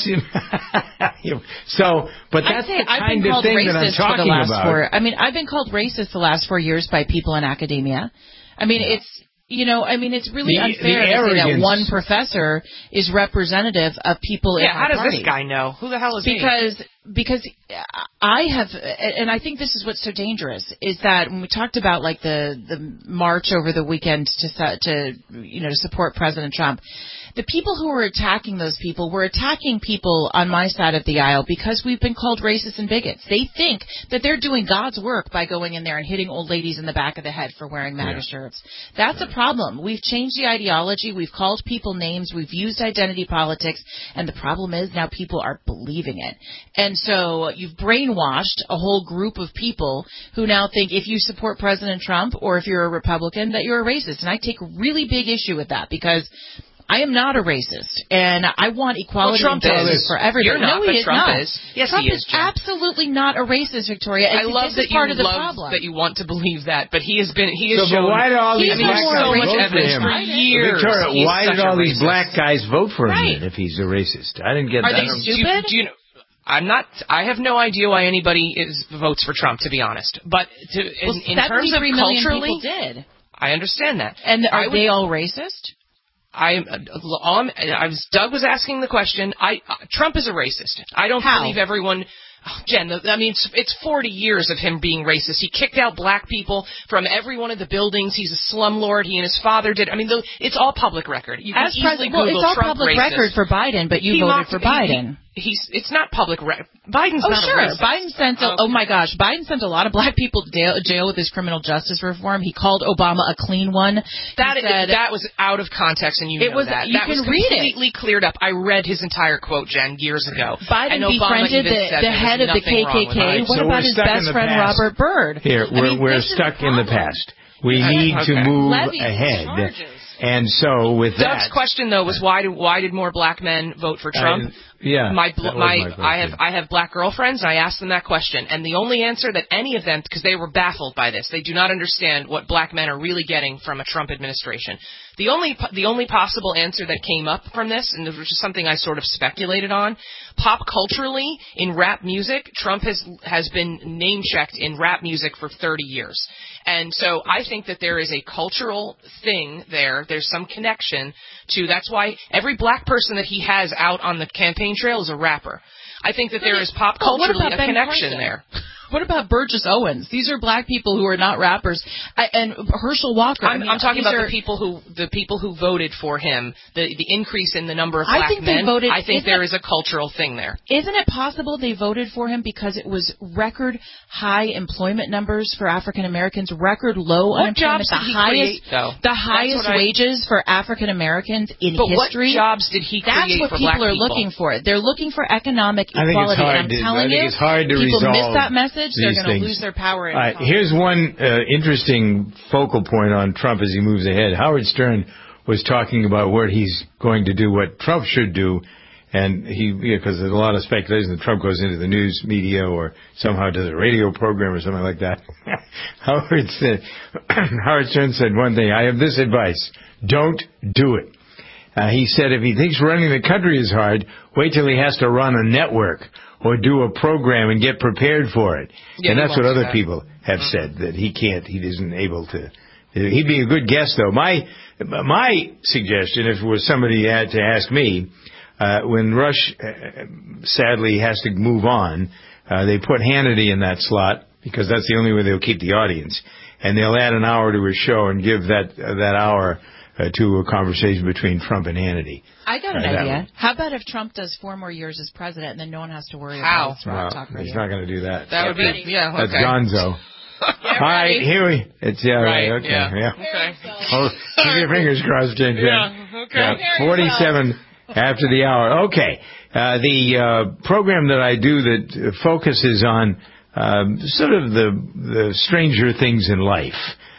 so, but I'd that's say the I've kind been of called thing that I'm racist for the talking last about. four. I mean, I've been called racist the last four years by people in academia. I mean, it's you know, I mean, it's really The- unfair the to say that arrogance. one professor is representative of people in Yeah, our how does party. this guy know? Who the hell is he? Because because I have, and I think this is what's so dangerous is that when we talked about like the the march over the weekend to su- to you know to support President Trump. The people who were attacking those people were attacking people on my side of the aisle because we've been called racist and bigots. They think that they're doing God's work by going in there and hitting old ladies in the back of the head for wearing MAGA Yeah. shirts. That's a problem. We've changed the ideology. We've called people names. We've used identity politics. And the problem is now people are believing it. And so you've brainwashed a whole group of people who now think if you support President Trump or if you're a Republican that you're a racist. And I take really big issue with that because I am not a racist, and I want equality Well, Trump and justice is. for everybody. You're not, no, he but is Trump not. is. Yes, Trump he is, is Jen. absolutely not a racist, Victoria. I And love this that is part you of the love problem. that you want to believe that, but he has been he has So, but shown why did all these I mean, black there's guys so much vote for evidence him? for years. Victoria, He is why such did a all these racist. black guys vote for him Right. then if he's a racist? I didn't get Are that. they I don't- stupid? Do you, do you know? I'm not. I have no idea why anybody is votes for Trump, to be honest. But to, in, Well, in terms of seventy-three million culturally, people did. I understand that. And are I would- they all racist? I, all I'm, I was, Doug was asking the question. I uh, Trump is a racist. I don't How? believe everyone. Oh, Jen, the- I mean, it's, it's forty years of him being racist. He kicked out black people from every one of the buildings. He's a slumlord. He and his father did. I mean, the, it's all public record. You can As easily president, well, Google it's all Trump public racist. record for Biden, but you He voted mocked- for he- Biden. He, he's. It's not public record. Biden's Oh, not sure. a racist. Biden sent, a, Okay. oh my gosh, Biden sent a lot of black people to jail, jail with his criminal justice reform. He called Obama a clean one. That He said, that was out of context, and you It know was- that. you that can was read it. completely cleared up. I read his entire quote, Jen, years ago. Biden and Obama befriended even the, said the there head was of the nothing K wrong K with K. it. Right, What so about we're his stuck in best the friend, past. Robert Byrd? Here, I we're, mean, we're this is stuck the in the problem. past. We Okay. need to Okay. move Levies ahead. charges. And so with Doug's that, question, though, was why did, why did more black men vote for Trump? Yeah, my that was my, my I have I have black girlfriends, and I asked them that question, and the only answer that any of them, because they were baffled by this, they do not understand what black men are really getting from a Trump administration. The only the only possible answer that came up from this, and this was just something I sort of speculated on, pop culturally in rap music, Trump has has been name checked in rap music for thirty years. And so I think that there is a cultural thing there. There's some connection to, that's why every black person that he has out on the campaign trail is a rapper. I think that there is pop Well, what culturally about a Ben connection Carson? there. What about Burgess Owens? These are black people who are not rappers. I, and Herschel Walker. I'm, I mean, I'm talking these about are, the people who the people who voted for him. The the increase in the number of I black think men. they voted, I think there it, is a cultural thing there. Isn't it possible they voted for him because it was record high employment numbers for African Americans, record low What unemployment, jobs the did he highest, create, though? the That's highest what I- wages for African Americans in But history? what jobs did he That's create what for people black are people? looking for. They're looking for economic I think it's equality. hard and I'm to- telling I think you, it's hard to people miss resolve that message. They're these going to things. lose their power. In All right, here's one uh, interesting focal point on Trump as he moves ahead. Howard Stern was talking about what he's going to do, what Trump should do, and he, because there's a lot of speculation that Trump goes into the news media or somehow does a radio program or something like that. Howard said, Howard Stern said one thing, I have this advice, don't do it. Uh, he said if he thinks running the country is hard, wait till he has to run a network or do a program and get prepared for it. Yeah, and he that's what won't do other that. people have said, that he can't, he isn't able to. He'd be a good guest, though. My my suggestion, if it was somebody had to ask me, uh, when Rush uh, sadly has to move on, uh, they put Hannity in that slot because that's the only way they'll keep the audience. And they'll add an hour to his show and give that uh, that hour uh, to a conversation between Trump and Hannity. I got an Uh, that idea. would- How about if Trump does four more years as president and then no one has to worry How? about his Rock Well, Talk Radio? he's not going to do that. That would be yeah. That's Okay. Gonzo. All right, here we. It's yeah, right. Right, Okay, yeah. yeah. Okay. Oh, keep your fingers crossed, Jen. Jen. Yeah, okay. Yeah, Forty-seven after the hour. Okay, uh, the uh, program that I do that uh, focuses on um, sort of the the stranger things in life.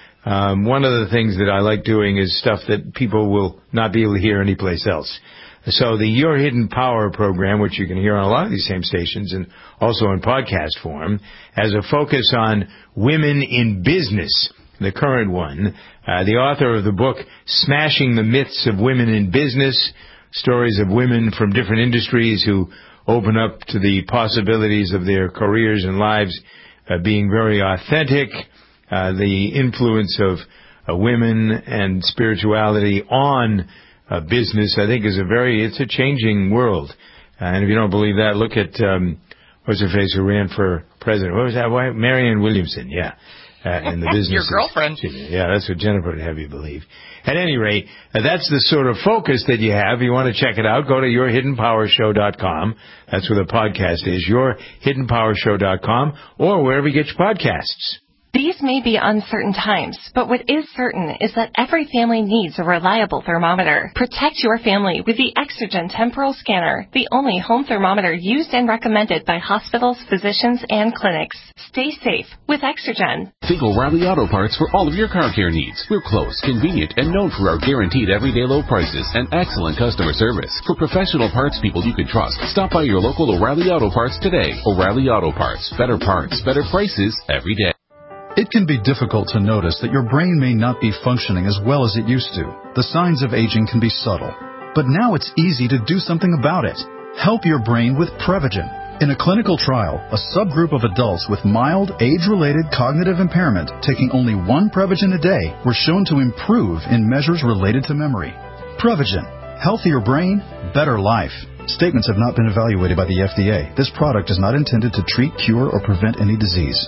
Um, one of the things that I like doing is stuff that people will not be able to hear anyplace else. So the Your Hidden Power program, which you can hear on a lot of these same stations and also in podcast form, has a focus on women in business, the current one. Uh, the author of the book, Smashing the Myths of Women in Business, stories of women from different industries who open up to the possibilities of their careers and lives uh, being very authentic, uh, the influence of uh, women and spirituality on Uh, business, I think, is a very, it's a changing world. Uh, and if you don't believe that, look at, um, what's her face who ran for president? What was that wife? Marianne Williamson, yeah. Uh, in the business. Your girlfriend. Yeah, that's what Jennifer would have you believe. At any rate, uh, that's the sort of focus that you have. You want to check it out, go to your hidden power show dot com. That's where the podcast is, your hidden power show dot com, or wherever you get your podcasts. These may be uncertain times, but what is certain is that every family needs a reliable thermometer. Protect your family with the Exergen Temporal Scanner, the only home thermometer used and recommended by hospitals, physicians, and clinics. Stay safe with Exergen. Think O'Reilly Auto Parts for all of your car care needs. We're close, convenient, and known for our guaranteed everyday low prices and excellent customer service. For professional parts people you can trust, stop by your local O'Reilly Auto Parts today. O'Reilly Auto Parts. Better parts, better prices every day. It can be difficult to notice that your brain may not be functioning as well as it used to. The signs of aging can be subtle. But now it's easy to do something about it. Help your brain with Prevagen. In a clinical trial, a subgroup of adults with mild, age-related cognitive impairment taking only one Prevagen a day were shown to improve in measures related to memory. Prevagen. Healthier brain, better life. Statements have not been evaluated by the F D A. This product is not intended to treat, cure, or prevent any disease.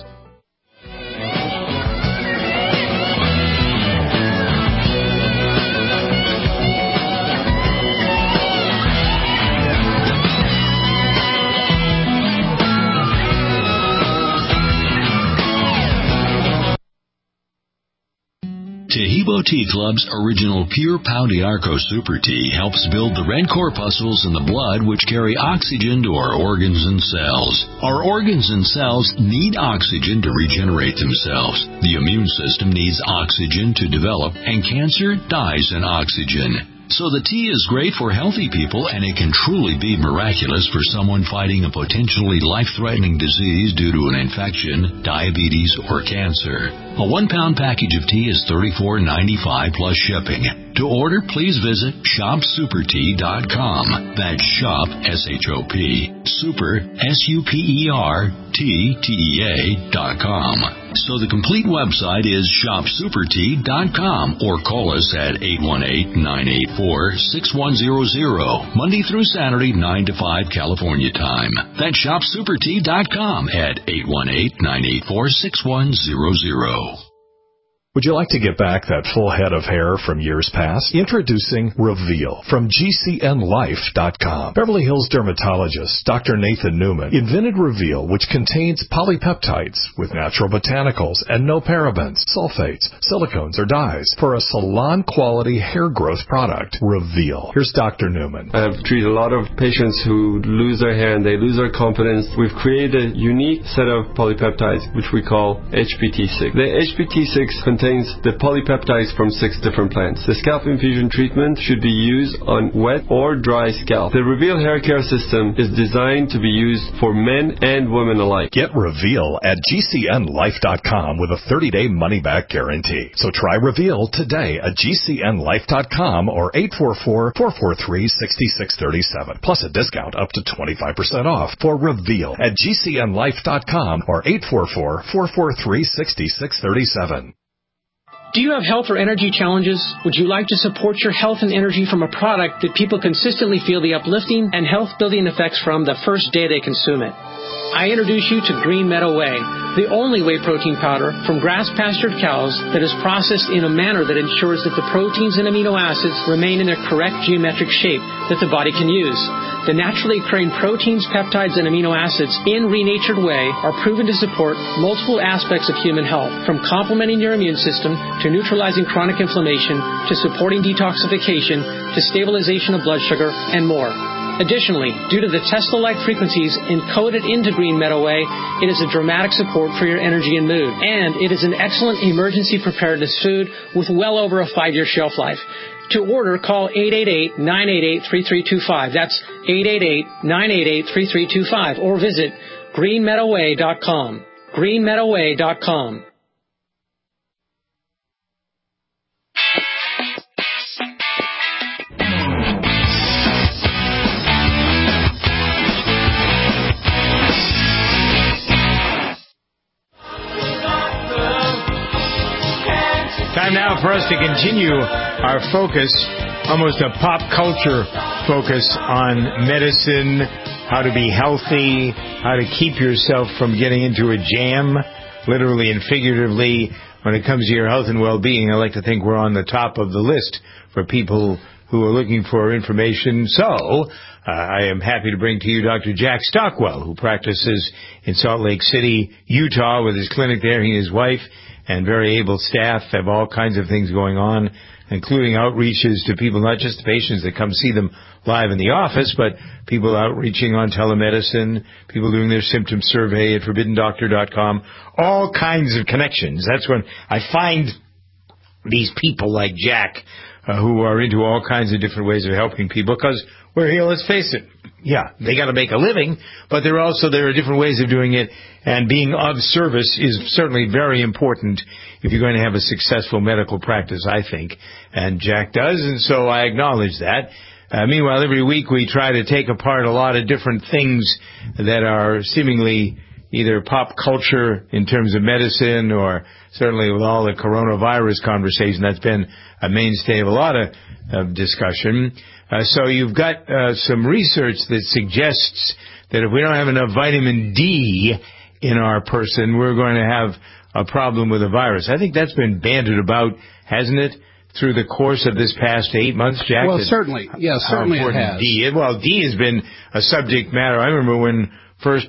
Tahibo Tea Club's original Pure Pau d'Arco Super Tea helps build the red corpuscles in the blood which carry oxygen to our organs and cells. Our organs and cells need oxygen to regenerate themselves. The immune system needs oxygen to develop, and cancer dies in oxygen. So the tea is great for healthy people, and it can truly be miraculous for someone fighting a potentially life-threatening disease due to an infection, diabetes, or cancer. A one-pound package of tea is thirty-four ninety-five plus shipping. To order, please visit shop super tea dot com. That's shop, S H O P, super, S U P E R, T, T E A, dot com. So the complete website is shop super tea dot com, or call us at eight one eight, nine eight four, six one zero zero, Monday through Saturday, nine to five California time. That's shop super tea dot com at eight one eight, nine eight four, six one zero zero. Would you like to get back that full head of hair from years past? Introducing Reveal from G C N life dot com. Beverly Hills dermatologist Doctor Nathan Newman invented Reveal, which contains polypeptides with natural botanicals and no parabens, sulfates, silicones, or dyes for a salon-quality hair growth product. Reveal. Here's Doctor Newman. I've treated a lot of patients who lose their hair and they lose their confidence. We've created a unique set of polypeptides, which we call H P T six. The H P T six contains the polypeptides from six different plants. The scalp infusion treatment should be used on wet or dry scalp. The Reveal hair care system is designed to be used for men and women alike. Get Reveal at G C N life dot com with a thirty-day money-back guarantee. So try Reveal today at G C N life dot com or eight four four, four four three, six six three seven. Plus a discount up to twenty-five percent off for Reveal at G C N life dot com or eight four four, four four three, six six three seven. Do you have health or energy challenges? Would you like to support your health and energy from a product that people consistently feel the uplifting and health-building effects from the first day they consume it? I introduce you to Green Meadow Whey, the only whey protein powder from grass-pastured cows that is processed in a manner that ensures that the proteins and amino acids remain in their correct geometric shape that the body can use. The naturally occurring proteins, peptides, and amino acids in renatured whey are proven to support multiple aspects of human health, from complementing your immune system to neutralizing chronic inflammation to supporting detoxification to stabilization of blood sugar and more. Additionally, due to the Tesla-like frequencies encoded into Green Meadow Whey, it is a dramatic support for your energy and mood. And it is an excellent emergency preparedness food with well over a five-year shelf life. To order, call eight eight eight, nine eight eight, three three two five. That's eight eight eight, nine eight eight, three three two five. Or visit green meadow whey dot com. green meadow whey dot com. Time now for us to continue our focus, almost a pop culture focus on medicine, how to be healthy, how to keep yourself from getting into a jam, literally and figuratively, when it comes to your health and well-being. I like to think we're on the top of the list for people who are looking for information. So, uh, I am happy to bring to you Doctor Jack Stockwell, who practices in Salt Lake City, Utah, with his clinic there. He and his wife and very able staff have all kinds of things going on, including outreaches to people, not just the patients that come see them live in the office, but people outreaching on telemedicine, people doing their symptom survey at forbidden doctor dot com, all kinds of connections. That's when I find these people like Jack uh, who are into all kinds of different ways of helping people, because we're here, let's face it, yeah, they got to make a living, but there are also there are different ways of doing it, and being of service is certainly very important if you're going to have a successful medical practice, I think, and Jack does, and so I acknowledge that. Uh, meanwhile, every week we try to take apart a lot of different things that are seemingly either pop culture in terms of medicine, or certainly with all the coronavirus conversation, that's been a mainstay of a lot of, of discussion. Uh, so you've got uh, some research that suggests that if we don't have enough vitamin D in our person, we're going to have a problem with the virus. I think that's been bandied about, hasn't it, through the course of this past eight months, Jack? Well, certainly. Yeah, certainly it has. D is. Well, D has been a subject matter. I remember when first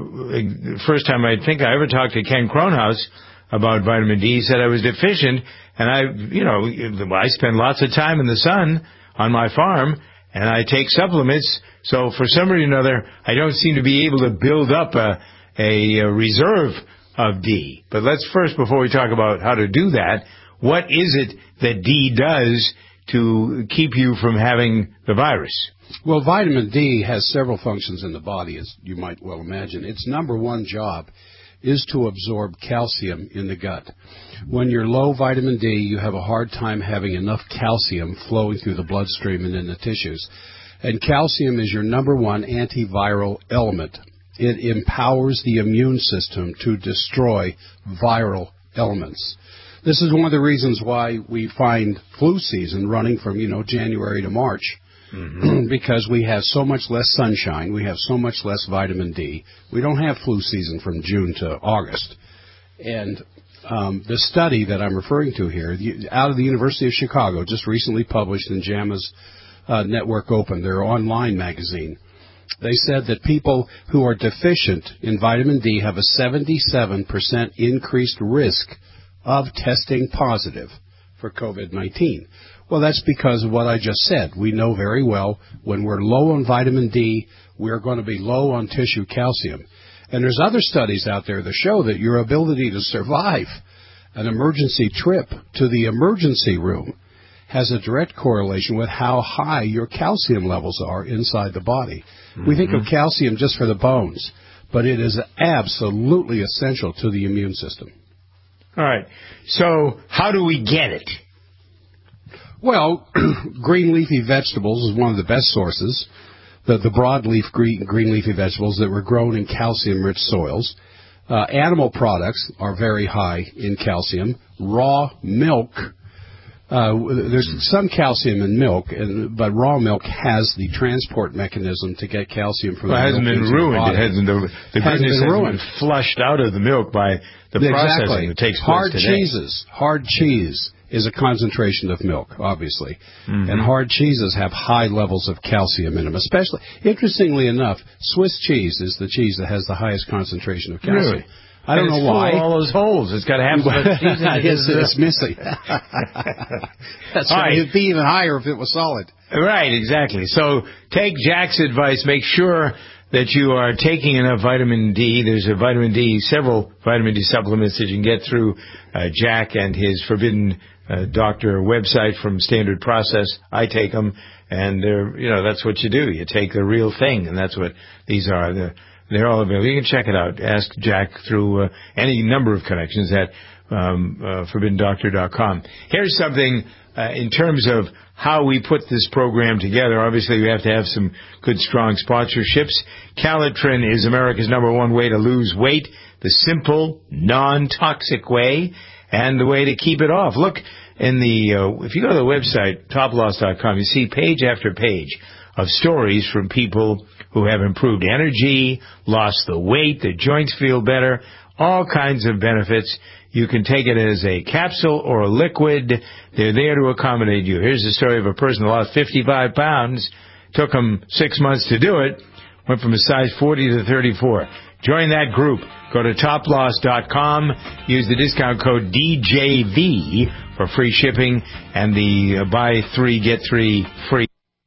uh, first time I think I ever talked to Ken Kronhaus about vitamin D, he said I was deficient, and I, you know, I spend lots of time in the sun on my farm, and I take supplements, so for some reason or another, I don't seem to be able to build up a, a, a reserve of D. But let's first, before we talk about how to do that, what is it that D does to keep you from having the virus? Well, vitamin D has several functions in the body, as you might well imagine. Its number one job is to absorb calcium in the gut. When you're low vitamin D, you have a hard time having enough calcium flowing through the bloodstream and in the tissues. And calcium is your number one antiviral element. It empowers the immune system to destroy viral elements. This is one of the reasons why we find flu season running from, you know, January to March. Mm-hmm. Because we have so much less sunshine, we have so much less vitamin D. We don't have flu season from June to August. And um, the study that I'm referring to here, out of the University of Chicago, just recently published in JAMA's uh, Network Open, their online magazine, they said that people who are deficient in vitamin D have a seventy-seven percent increased risk of testing positive for COVID nineteen. Well, that's because of what I just said. We know very well when we're low on vitamin D, we're going to be low on tissue calcium. And there's other studies out there that show that your ability to survive an emergency trip to the emergency room has a direct correlation with how high your calcium levels are inside the body. Mm-hmm. We think of calcium just for the bones, but it is absolutely essential to the immune system. All right. So how do we get it? Well, green leafy vegetables is one of the best sources. The, the broadleaf green, green leafy vegetables that were grown in calcium-rich soils. Uh, animal products are very high in calcium. Raw milk, uh, there's some calcium in milk, and, but raw milk has the transport mechanism to get calcium from well, the milk. It hasn't been ruined. It hasn't. The, the hasn't goodness been hasn't ruined. been flushed out of the milk by the exactly. processing that takes place hard today. cheeses, hard cheese is a concentration of milk, obviously. Mm-hmm. And hard cheeses have high levels of calcium in them. Especially, interestingly enough, Swiss cheese is the cheese that has the highest concentration of calcium. Really? I don't and know it's why. Full of all those holes. It's got to have some cheese in it. it's, it's missing. That's right. It'd be even higher if it was solid. Right, exactly. So take Jack's advice. Make sure that you are taking enough vitamin D. There's a vitamin D, several vitamin D supplements that you can get through uh, Jack and his Forbidden uh, Doctor website from Standard Process. I take them, and they're, you know, that's what you do. You take the real thing, and that's what these are. They're, they're all available. You can check it out. Ask Jack through uh, any number of connections at um, uh, forbidden doctor dot com. Here's something uh, in terms of how we put this program together. Obviously, we have to have some good, strong sponsorships. Calitrin is America's number one way to lose weight, the simple, non-toxic way, and the way to keep it off. Look, in the uh, if you go to the website, top loss dot com, you see page after page of stories from people who have improved energy, lost the weight, their joints feel better, all kinds of benefits. You can take it as a capsule or a liquid. They're there to accommodate you. Here's the story of a person who lost fifty-five pounds, took him six months to do it, went from a size forty to thirty-four. Join that group. Go to top loss dot com. Use the discount code D J V for free shipping and the uh, buy three, get three free.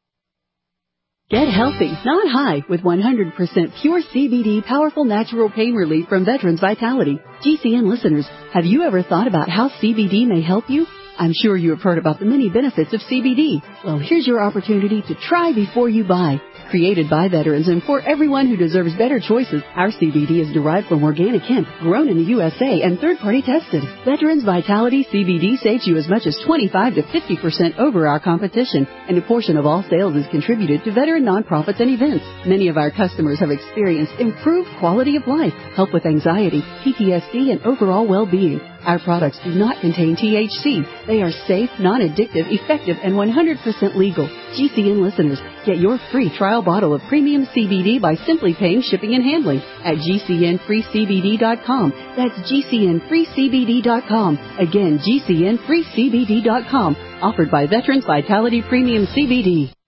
Get healthy, not high, with one hundred percent pure C B D powerful natural pain relief from Veterans Vitality. G C N listeners, have you ever thought about how C B D may help you? I'm sure you have heard about the many benefits of C B D. Well, here's your opportunity to try before you buy. Created by veterans and for everyone who deserves better choices, our C B D is derived from organic hemp, grown in the U S A and third-party tested. Veterans Vitality C B D saves you as much as twenty-five to fifty percent over our competition, and a portion of all sales is contributed to veteran nonprofits and events. Many of our customers have experienced improved quality of life, help with anxiety, P T S D, and overall well-being. Our products do not contain T H C. They are safe, non-addictive, effective, and one hundred percent legal. G C N listeners, get your free trial bottle of premium C B D by simply paying shipping and handling at G C N free C B D dot com. That's G C N free C B D dot com. Again, G C N free C B D dot com. Offered by Veterans Vitality Premium C B D.